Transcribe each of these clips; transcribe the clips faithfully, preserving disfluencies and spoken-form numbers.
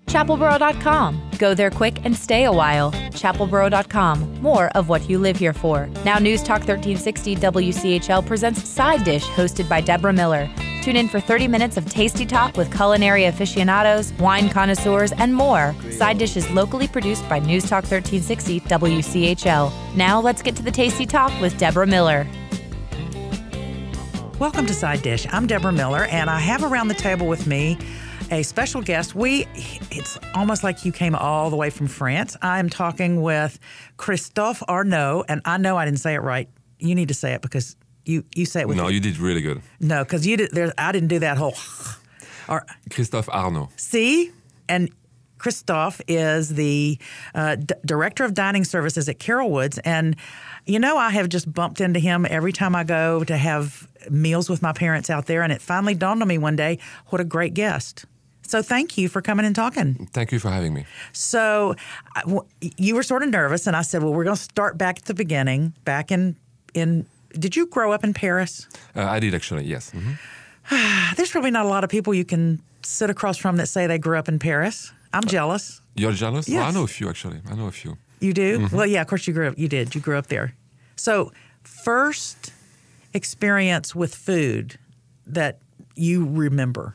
chapelboro dot com. Go there quick and stay a while. chapelboro dot com. More of what you live here for. Now News Talk thirteen sixty W C H L presents Side Dish, hosted by Deborah Miller. Tune in for thirty minutes of tasty talk with culinary aficionados, wine connoisseurs, and more. Side Dish is locally produced by News Talk thirteen sixty W C H L. Now let's get to the tasty talk with Deborah Miller. Welcome to Side Dish. I'm Deborah Miller, and I have around the table with me a special guest. We, it's almost like you came all the way from France. I'm talking with Christophe Arnaud, and I know I didn't say it right. You need to say it because you, you say it with No, it. you did really good. No, because you did. There, I didn't do that whole. Or, Christophe Arnaud. See, and Christophe is the uh, D- Director of Dining Services at Carolwoods, and you know I have just bumped into him every time I go to have meals with my parents out there, and it finally dawned on me one day what a great guest. So thank you for coming and talking. Thank you for having me. So I- w- you were sort of nervous, and I said, well, we're going to start back at the beginning, back in, in did you grow up in Paris? Uh, I did actually, yes. Mm-hmm. There's probably not a lot of people you can sit across from that say they grew up in Paris. I'm jealous. You're jealous? Yes. Well, I know a few actually. I know a few. You do? Mm-hmm. Well, yeah, of course you grew up. You did. You grew up there. So first experience with food that you remember.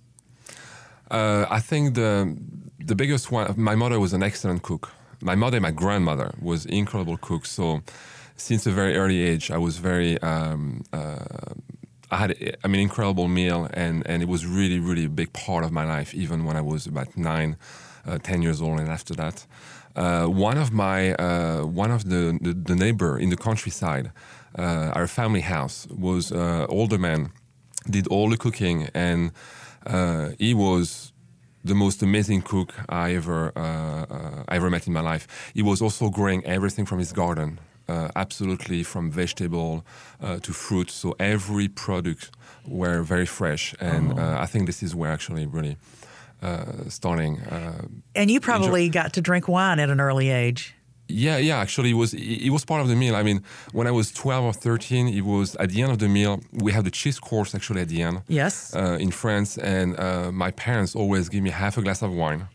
Uh, I think the the biggest one, my mother was an excellent cook. My mother and my grandmother was incredible cooks. So since a very early age, I was very, um, uh, I had, I mean, incredible meal, and, and it was really, really a big part of my life, even when I was about nine, uh, ten years old, and after that. Uh, one of my, uh, one of the, the, the neighbor in the countryside, uh, our family house, was uh, older man, did all the cooking, and uh, he was the most amazing cook I ever, uh, uh, I ever met in my life. He was also growing everything from his garden. Uh, absolutely, from vegetable uh, to fruit. So every product were very fresh, and Oh. uh, I think this is where actually really uh, starting. Uh, And you probably got to drink wine at an early age. yeah, yeah. Actually, it was it was part of the meal. I mean, when I was twelve or thirteen, it was at the end of the meal. We have the cheese course actually at the end. Yes. Uh, in France, and uh, my parents always give me half a glass of wine.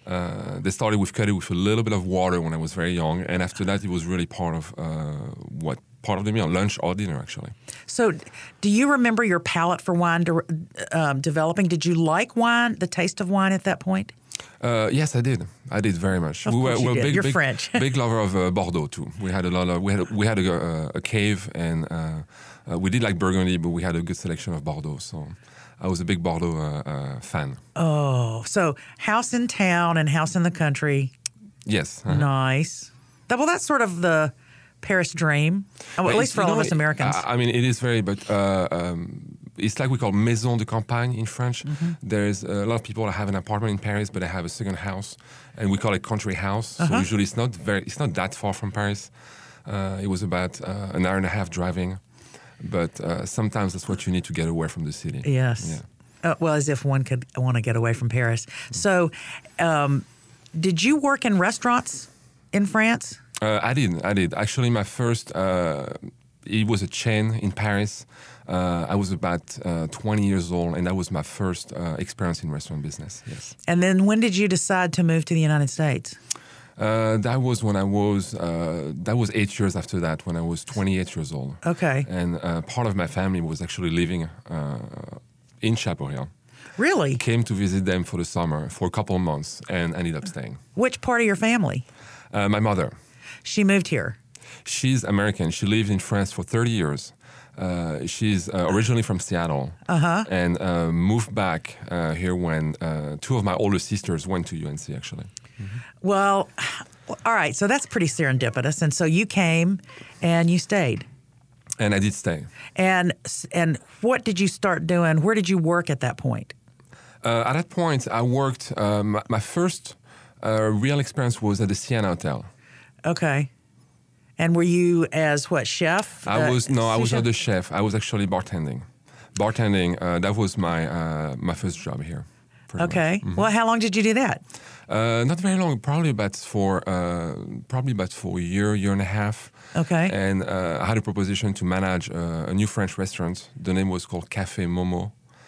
Uh, they started with cut it with a little bit of water when I was very young, and after that, it was really part of uh, what part of the meal, lunch or dinner, actually. So do you remember your palate for wine de- um, developing? Did you like wine, the taste of wine at that point? Uh, yes, I did. I did very much. Of we course you were, did. big, You're big, French. big lover of uh, Bordeaux too. We had a lot of we had a, we had a, a, a cave, and uh, uh, we did like Burgundy, but we had a good selection of Bordeaux. So I was a big Bordeaux uh, uh, fan. Oh, so house in town and house in the country. Yes. uh-huh. Nice. That, well, that's sort of the Paris dream, oh, well, at But least it's- for you all know, of us Americans. I, I mean, it is very, but uh, um, it's like we call maison de campagne in French. Mm-hmm. There's a lot of people that have an apartment in Paris, but they have a second house, and we call it country house. Uh-huh. So usually it's not very, it's not that far from Paris. Uh, it was about uh, an hour and a half driving, but uh, sometimes that's what you need to get away from the city. Yes. Yeah. Uh, well, as if one could want to get away from Paris. So, um, did you work in restaurants in France? Uh, I did. I did. Actually, my first, uh, it was a chain in Paris. Uh, I was about uh, twenty years old, and that was my first uh, experience in restaurant business. Yes. And then when did you decide to move to the United States? Uh, that was when I was, uh, that was eight years after that, when I was twenty-eight years old. Okay. And uh, part of my family was actually living uh, in Chapel Hill. Really? Came to visit them for the summer for a couple of months and ended up staying. Which part of your family? Uh, my mother, She moved here. she's American. She lived in France for thirty years. Uh, she's uh, originally from Seattle Uh-huh. and uh, moved back uh, here when uh, two of my older sisters went to U N C, actually. Well, all right. So that's pretty serendipitous. And so you came and you stayed. And I did stay. And and what did you start doing? Where did you work at that point? Uh, at that point, I worked, uh, my, my first uh, real experience was at the Sienna Hotel. Okay. And were you as what, chef? I Uh, was, no, I sous was chef? not the chef. I was actually bartending. Bartending, uh, that was my uh, my first job here. pretty much. Okay. Well, how long did you do that? Uh, not very long, probably about for uh, probably about for a year, year and a half. Okay. And uh, I had a proposition to manage uh, a new French restaurant. The name was called Café Momo.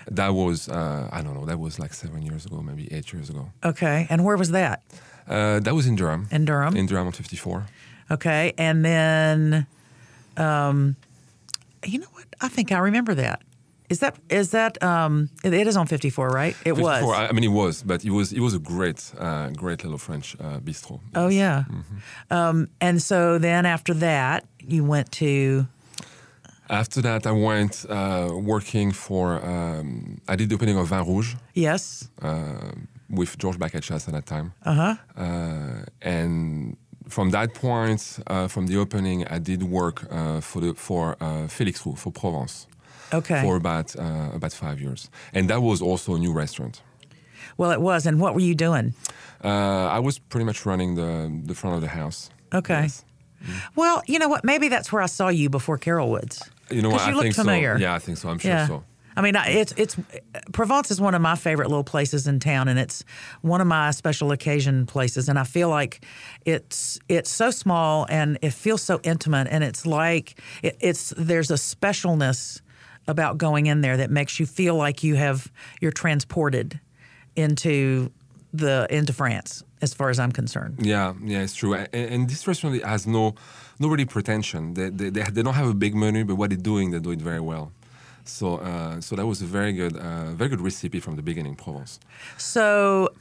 That was, uh, I don't know, that was like seven years ago, maybe eight years ago. Okay. And where was that? Uh, that was in Durham. In Durham? In Durham on fifty-four. Okay. And then, um, you know what? I think I remember that. Is that, is that, um, it, it is on fifty-four, right? It fifty-four, was. I mean, it was, but it was, it was a great, uh, great little French uh, bistro. Oh, yeah. Mm-hmm. Um, and so then after that, you went to... After that, I went uh, working for, um, I did the opening of Vin Rouge. Yes. Uh, with George Bacachas at that time. Uh-huh. Uh, and from that point, uh, from the opening, I did work uh, for the, for uh, Félix Roux, for Provence. Okay. For about uh, about five years. And that was also a new restaurant. Well, it was. And what were you doing? Uh, I was pretty much running the, the front of the house. Okay. Yes. Mm. Well, you know what? Maybe that's where I saw you before Carol Woods. You know what? You I look think familiar. so. Yeah, I think so. I'm sure yeah. so. I mean, it's it's Provence is one of my favorite little places in town, and it's one of my special occasion places. And I feel like it's it's so small and it feels so intimate, and it's like it, it's there's a specialness about going in there that makes you feel like you have you're transported into the into France, as far as I'm concerned. Yeah, yeah, it's true. And, and this restaurant has no no really pretension. They, they they they don't have a big menu, but what they're doing, they do it very well. So uh, so that was a very good uh, very good recipe from the beginning, Provence. So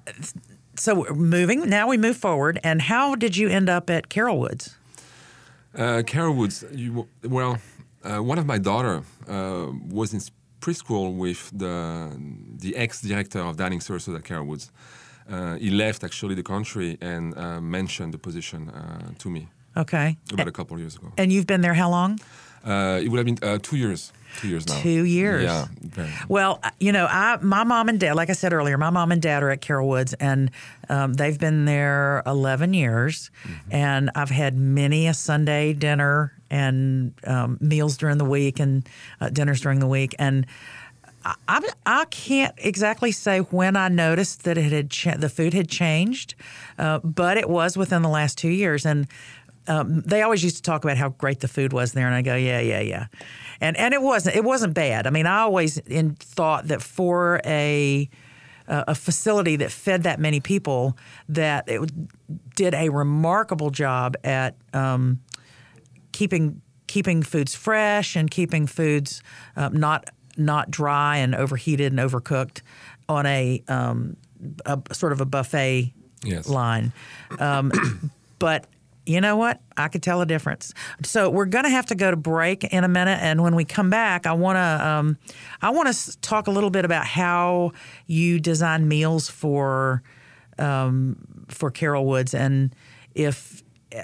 so moving now, we move forward. And how did you end up at Carol Woods? Uh, Carol Woods, you, well, uh, one of my daughter uh, was in preschool with the the ex-director of dining services at Carol Woods. Uh, he left actually the country and uh, mentioned the position uh, to me. Okay. About a couple of years ago. And you've been there how long? Uh, it would have been uh, two years. Two years now. Two years. Yeah. Very. Well, you know, I my mom and dad, like I said earlier, my mom and dad are at Carol Woods, and um, they've been there eleven years. Mm-hmm. And I've had many a Sunday dinner and um, meals during the week and uh, dinners during the week. And I, I, I can't exactly say when I noticed that it had cha- the food had changed, uh, but it was within the last two years. And Um, they always used to talk about how great the food was there, and I go, yeah, yeah, yeah, and and it wasn't it wasn't bad. I mean, I always in, thought that for a uh, a facility that fed that many people, that it did a remarkable job at um, keeping keeping foods fresh and keeping foods uh, not not dry and overheated and overcooked on a, um, a sort of a buffet yes. line, um, but. You know what? I could tell a difference. So we're going to have to go to break in a minute, and when we come back, I want to um, I want to talk a little bit about how you design meals for um, for Carol Woods, and if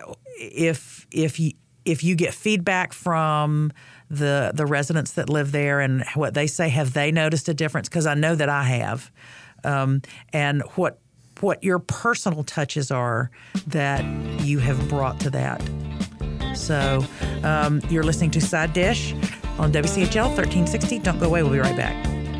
if if you if you get feedback from the the residents that live there and what they say, have they noticed a difference? Because I know that I have, um, and what. what your personal touches are that you have brought to that. So um, you're listening to Side Dish on W C H L thirteen sixty. Don't go away. We'll be right back.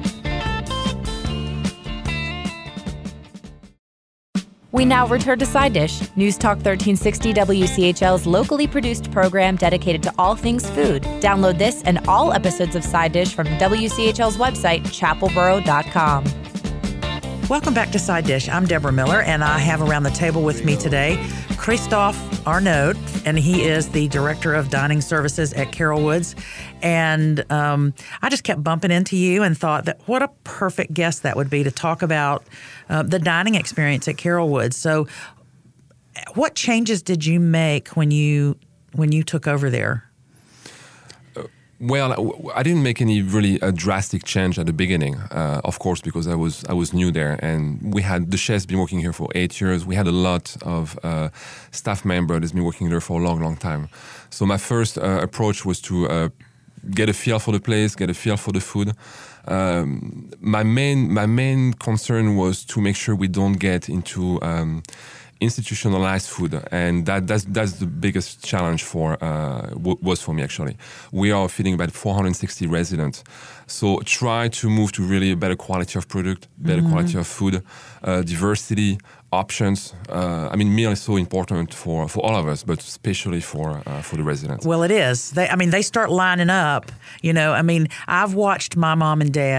We now return to Side Dish, News Talk thirteen sixty W C H L's locally produced program dedicated to all things food. Download this and all episodes of Side Dish from W C H L's website, chapel boro dot com. Welcome back to Side Dish. I'm Deborah Miller, and I have around the table with me today Christophe Arnaud, and he is the Director of Dining Services at Carol Woods. And um, I just kept bumping into you and thought that what a perfect guest that would be to talk about uh, the dining experience at Carol Woods. So what changes did you make when you when you took over there? Well, I didn't make any really uh, drastic change at the beginning, uh, of course, because I was I was new there, and we had the chef's been working here for eight years. We had a lot of uh, staff members that's been working there for a long, long time. So my first uh, approach was to uh, get a feel for the place, get a feel for the food. Um, my main my main concern was to make sure we don't get into um, institutionalized food, and that that's that's the biggest challenge for uh, w- was for me actually. We are feeding about four hundred sixty residents, so try to move to really a better quality of product, better mm-hmm. quality of food, uh, diversity, options. Uh, I mean, meal is so important for, for all of us, but especially for uh, for the residents. Well, it is. They, I mean, they start lining up. You know, I mean, I've watched my mom and dad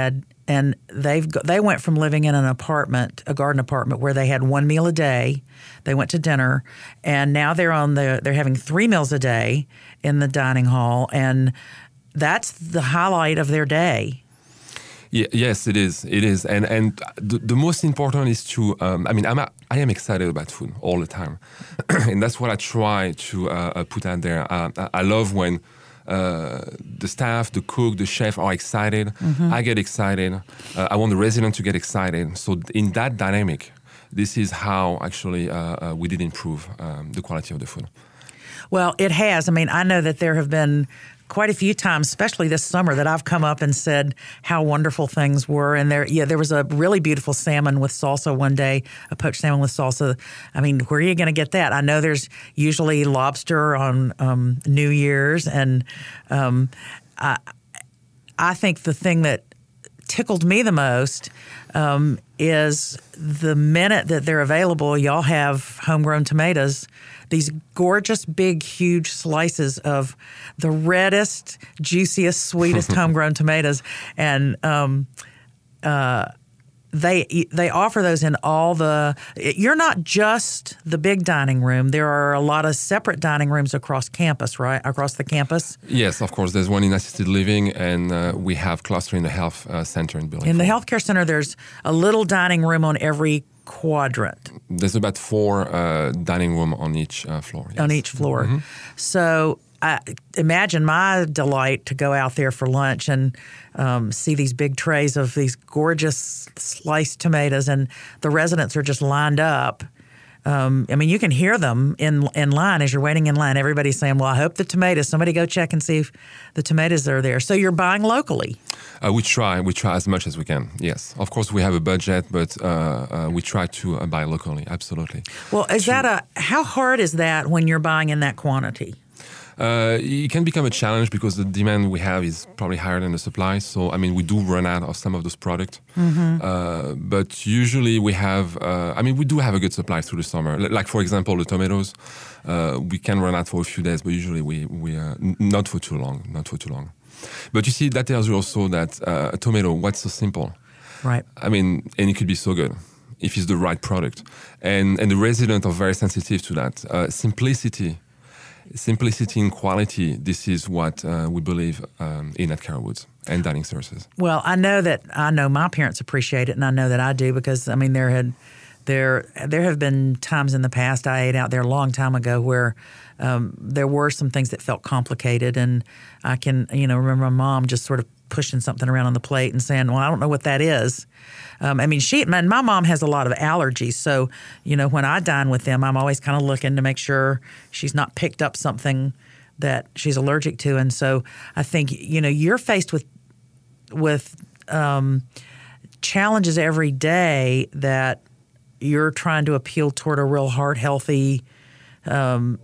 and they've go, they went from living in an apartment, a garden apartment, where they had one meal a day. They went to dinner, and now they're on the they're having three meals a day in the dining hall, and that's the highlight of their day. Yeah, yes, it is. It is, and and the, the most important is to. Um, I mean, I'm a, I am excited about food all the time, and that's what I try to uh, put out there. Uh, I love when uh, the staff, the cook, the chef are excited. Mm-hmm. I get excited. Uh, I want the resident to get excited. So in that dynamic, this is how actually uh, uh, we did improve um, the quality of the food. Well, it has. I mean, I know that there have been quite a few times, especially this summer, that I've come up and said how wonderful things were. And there, yeah, there was a really beautiful salmon with salsa one day, a poached salmon with salsa. I mean, where are you going to get that? I know there's usually lobster on um, New Year's, and um, I, I think the thing that tickled me the most um, is the minute that they're available, y'all have homegrown tomatoes. These gorgeous, big, huge slices of the reddest, juiciest, sweetest homegrown tomatoes, and um, uh, they they offer those in all the. You're not just the big dining room. There are a lot of separate dining rooms across campus, right? Across the campus. Yes, of course. There's one in assisted living, and uh, we have cluster in the health uh, center in Building In the four. healthcare center, there's a little dining room on every quadrant. There's about four uh, dining room on each uh, floor. Yes. On each floor. Mm-hmm. So I imagine my delight to go out there for lunch and um, see these big trays of these gorgeous sliced tomatoes, and the residents are just lined up. Um, I mean, you can hear them in in line as you're waiting in line. Everybody's saying, well, I hope the tomatoes, somebody go check and see if the tomatoes are there. So you're buying locally. Uh, we try. We try as much as we can, yes. Of course, we have a budget, but uh, uh, we try to uh, buy locally, absolutely. Well, is that a, how hard is that when you're buying in that quantity? Uh, it can become a challenge because the demand we have is probably higher than the supply. So, I mean, we do run out of some of those products. Mm-hmm. Uh, but usually we have, uh, I mean, we do have a good supply through the summer. L- like, for example, the tomatoes, uh, we can run out for a few days, but usually we, we uh, n- not for too long, not for too long. But you see, that tells you also that uh, a tomato, what's so simple? Right. I mean, and it could be so good if it's the right product. And, and the residents are very sensitive to that. Uh, simplicity. Simplicity in quality, this is what uh, we believe um, in at Carol Woods and dining services. Well, I know that I know my parents appreciate it, and I know that I do because, I mean, there had there there have been times in the past I ate out there a long time ago where um, there were some things that felt complicated, and I can, you know, remember my mom just sort of pushing something around on the plate and saying, well, I don't know what that is. Um, I mean, she, my, my mom has a lot of allergies. So, you know, when I dine with them, I'm always kind of looking to make sure she's not picked up something that she's allergic to. And so I think, you know, you're faced with, with um, challenges every day that you're trying to appeal toward a real heart healthy, um,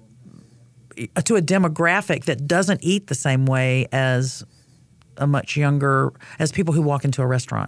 to a demographic that doesn't eat the same way as a much younger, as people who walk into a restaurant.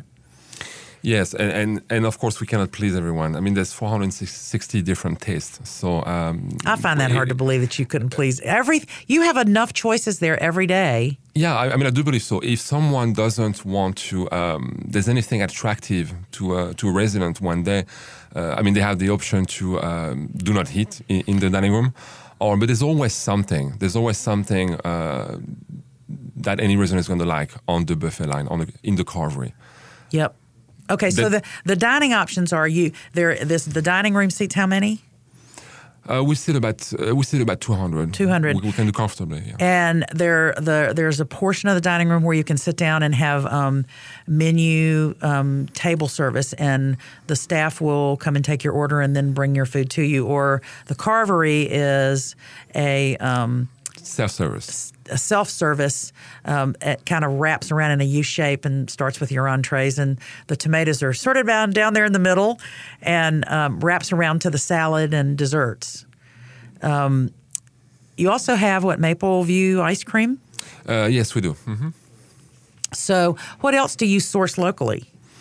Yes, and, and, and of course we cannot please everyone. I mean, there's four hundred sixty different tastes. So um, I find that it, hard to believe that you couldn't please every. You have enough choices there every day. Yeah, I, I mean, I do believe so. If someone doesn't want to, um, there's anything attractive to a, to a resident one day, uh, I mean, they have the option to um, do not eat in, in the dining room, or but there's always something. There's always something uh, that any resident is going to like on the buffet line, on the, in the carvery. Yep. Okay, so the, the dining options are you there. This the dining room seats. How many? Uh, we sit about uh, we sit about two hundred. Two hundred. We, we can do comfortably. Yeah. And there the there's a portion of the dining room where you can sit down and have um, menu um, table service, and the staff will come and take your order and then bring your food to you. Or the carvery is a um, self-service. A self-service. Um, it kind of wraps around in a U shape and starts with your entrees, and the tomatoes are sorted down down there in the middle, and um, wraps around to the salad and desserts. Um, you also have what, Maple View ice cream? Uh, yes, we do. Mm-hmm. So, what else do you source locally?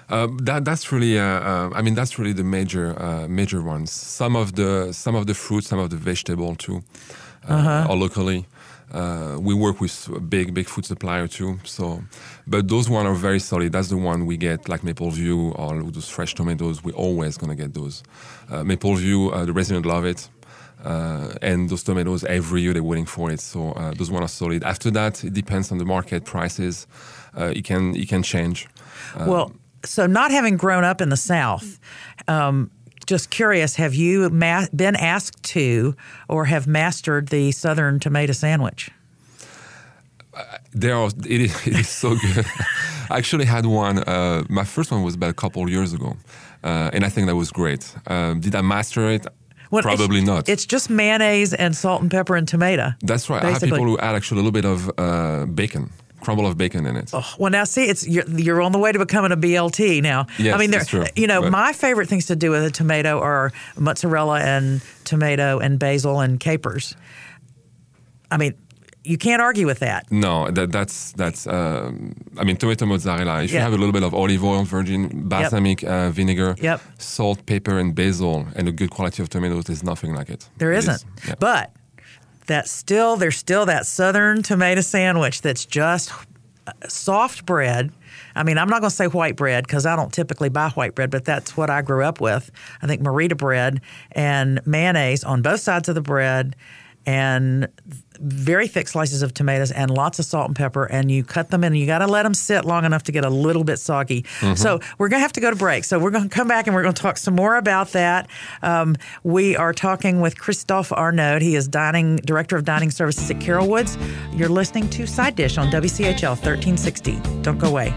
Uh, that that's really, uh, uh, I mean, that's really the major uh, major ones. Some of the some of the fruit, some of the vegetable too, uh, uh-huh. or locally. Uh, we work with a big big food supplier too. So, but those ones are very solid. That's the one we get, like Maple View or those fresh tomatoes. We're always gonna get those. Uh, Maple View, uh, the residents love it. Uh, and those tomatoes, every year they're waiting for it. So uh, those ones are solid. After that, it depends on the market prices. Uh, it can it can change. Uh, well, so not having grown up in the South, um, just curious, have you ma- been asked to or have mastered the Southern tomato sandwich? Uh, there are, it is, it is so good. I actually had one. Uh, my first one was about a couple years ago, uh, and I think that was great. Um, did I master it? Well, Probably it's, not. It's just mayonnaise and salt and pepper and tomato. That's right. Basically. I have people who add actually a little bit of uh, bacon, crumble of bacon in it. Oh, well, now see, it's you're, you're on the way to becoming a B L T now. Yes, I mean, that's true. You know, but my favorite things to do with a tomato are mozzarella and tomato and basil and capers. I mean, you can't argue with that. No, that, that's that's. Um, I mean, tomato mozzarella. If yeah. you have a little bit of olive oil, virgin balsamic yep. uh, vinegar, yep. salt, pepper, and basil, and a good quality of tomatoes, there's nothing like it. There it isn't. Is, yeah. But that's still there's still that Southern tomato sandwich that's just soft bread. I mean, I'm not going to say white bread because I don't typically buy white bread, but that's what I grew up with. I think Merita bread and mayonnaise on both sides of the bread, and very thick slices of tomatoes and lots of salt and pepper, and you cut them in and you got to let them sit long enough to get a little bit soggy. Mm-hmm. So we're going to have to go to break. So we're going to come back and we're going to talk some more about that. Um, we are talking with Christophe Arnaud. He is dining director of dining services at Carol Woods. You're listening to Side Dish on W C H L thirteen sixty. Don't go away.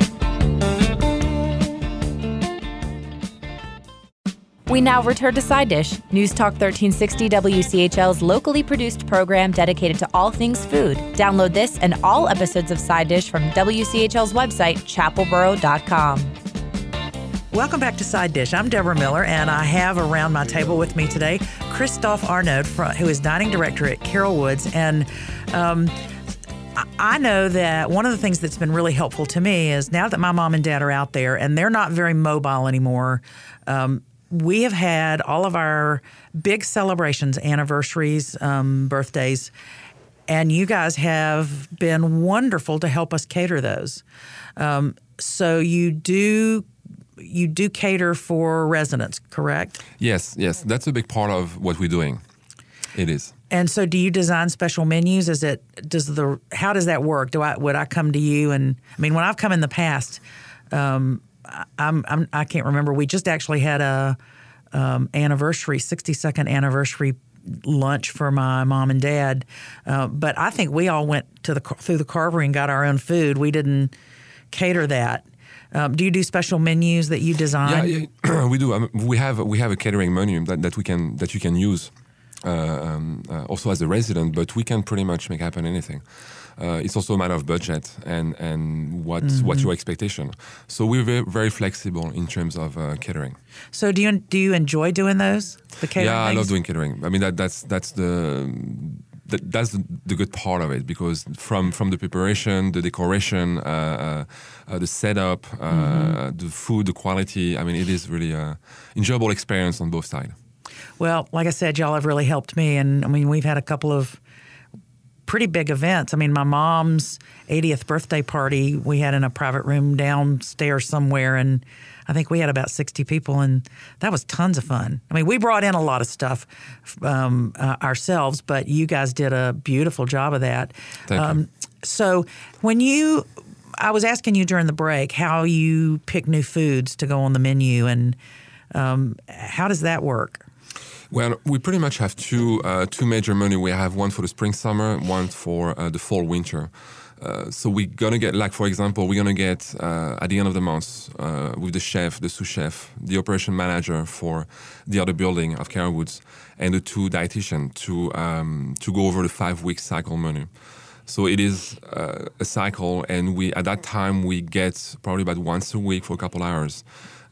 We now return to Side Dish, News Talk thirteen sixty W C H L's locally produced program dedicated to all things food. Download this and all episodes of Side Dish from W C H L's website, chapel boro dot com. Welcome back to Side Dish. I'm Deborah Miller, and I have around my table with me today Christophe Arnaud, who is dining director at Carol Woods. And um, I know that one of the things that's been really helpful to me is now that my mom and dad are out there and they're not very mobile anymore, um, we have had all of our big celebrations, anniversaries, um, birthdays, and you guys have been wonderful to help us cater those. Um, so you do you do cater for residents, correct? Yes, yes. That's a big part of what we're doing. It is. And so do you design special menus? Is it does the how does that work? Do I would I come to you and I mean when I've come in the past, um, I'm, I'm I can't remember. We just actually had a um, anniversary, sixty-second anniversary lunch for my mom and dad. Uh, but I think we all went to the through the carvery and got our own food. We didn't cater that. Um, do you do special menus that you design? Yeah, yeah we do. I mean, we have we have a catering menu that, that we can that you can use uh, um, uh, also as a resident, but we can pretty much make happen anything. Uh, it's also a matter of budget and and what mm-hmm. what's your expectation. So we're very, very flexible in terms of uh, catering. So do you do you enjoy doing those? The catering yeah, things? I love doing catering. I mean that that's that's the. That, that's the, the good part of it because from, from the preparation, the decoration, uh, uh, uh, the setup, uh, mm-hmm. the food, the quality, I mean, it is really an enjoyable experience on both sides. Well, like I said, y'all have really helped me. And I mean, we've had a couple of pretty big events. I mean, my mom's eightieth birthday party, we had in a private room downstairs somewhere, and I think we had about sixty people, and that was tons of fun. I mean, we brought in a lot of stuff um, uh, ourselves, but you guys did a beautiful job of that. Thank um, you. So when you, I was asking you during the break how you pick new foods to go on the menu, and um, how does that work? Well, we pretty much have two uh, two major menus. We have one for the spring, summer, one for uh, the fall, winter. Uh, so we're going to get, like, for example, we're going to get, uh, at the end of the month, uh, with the chef, the sous chef, the operation manager for the other building of Carol Woods, and the two dietitians to um, to go over the five-week cycle menu. So it is uh, a cycle, and we at that time, we get probably about once a week for a couple hours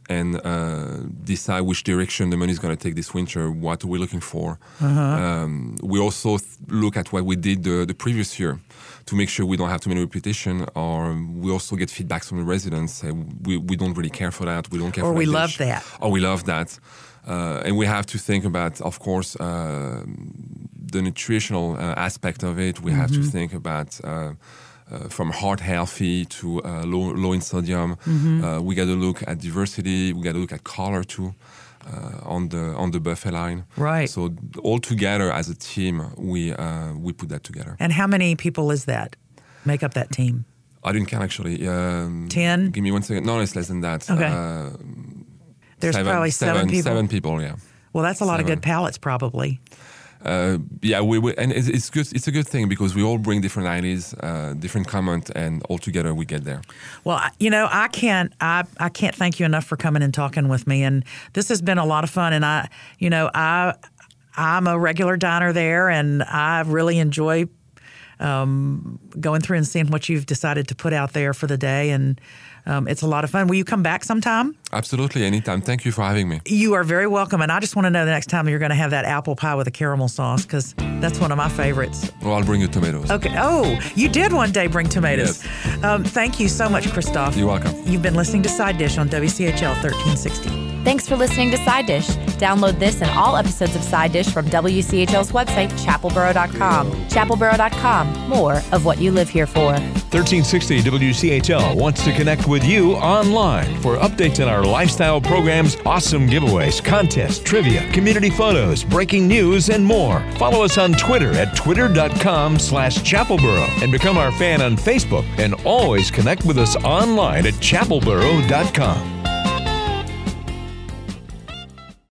and uh, decide which direction the money is going to take this winter. What are we looking for? Uh-huh. Um, we also th- look at what we did the, the previous year to make sure we don't have too many repetition. Or we also get feedback from the residents. Say we we don't really care for that. We don't care. Or for we that love dish. that. Or we love that. Uh, and we have to think about, of course, uh, the nutritional uh, aspect of it. We mm-hmm. have to think about. Uh, Uh, from heart healthy to uh, low, low in sodium, mm-hmm. uh, we got to look at diversity. We got to look at color too, uh, on the on the buffet line. Right. So all together as a team, we uh, we put that together. And how many people is that make up that team? I didn't count actually. Um, Ten. Give me one second. No, it's less than that. Okay. Uh, There's seven, probably seven, seven people. Seven people. Yeah. Well, that's a lot seven. of good palates, probably. Uh, yeah, we, we and it's, it's good. It's a good thing because we all bring different ideas, uh, different comment, and all together we get there. Well, you know, I can't, I, I can't thank you enough for coming and talking with me. And this has been a lot of fun. And I, you know, I, I'm a regular diner there, and I really enjoy um, going through and seeing what you've decided to put out there for the day. And um, it's a lot of fun. Will you come back sometime? Absolutely, anytime. Thank you for having me. You are very welcome. And I just want to know the next time you're going to have that apple pie with a caramel sauce, because that's one of my favorites. Well, I'll bring you tomatoes. Okay. Oh, you did one day bring tomatoes. Yes. Um, thank you so much, Christophe. You're welcome. You've been listening to Side Dish on W C H L thirteen sixty. Thanks for listening to Side Dish. Download this and all episodes of Side Dish from W C H L's website, chapel borough dot com. chapel borough dot com. More of what you live here for. thirteen sixty W C H L wants to connect with you online for updates on our lifestyle programs, awesome giveaways, contests, trivia, community photos, breaking news, and more. Follow us on Twitter at twitter dot com slash chapel borough and become our fan on Facebook, and always connect with us online at chapel borough dot com.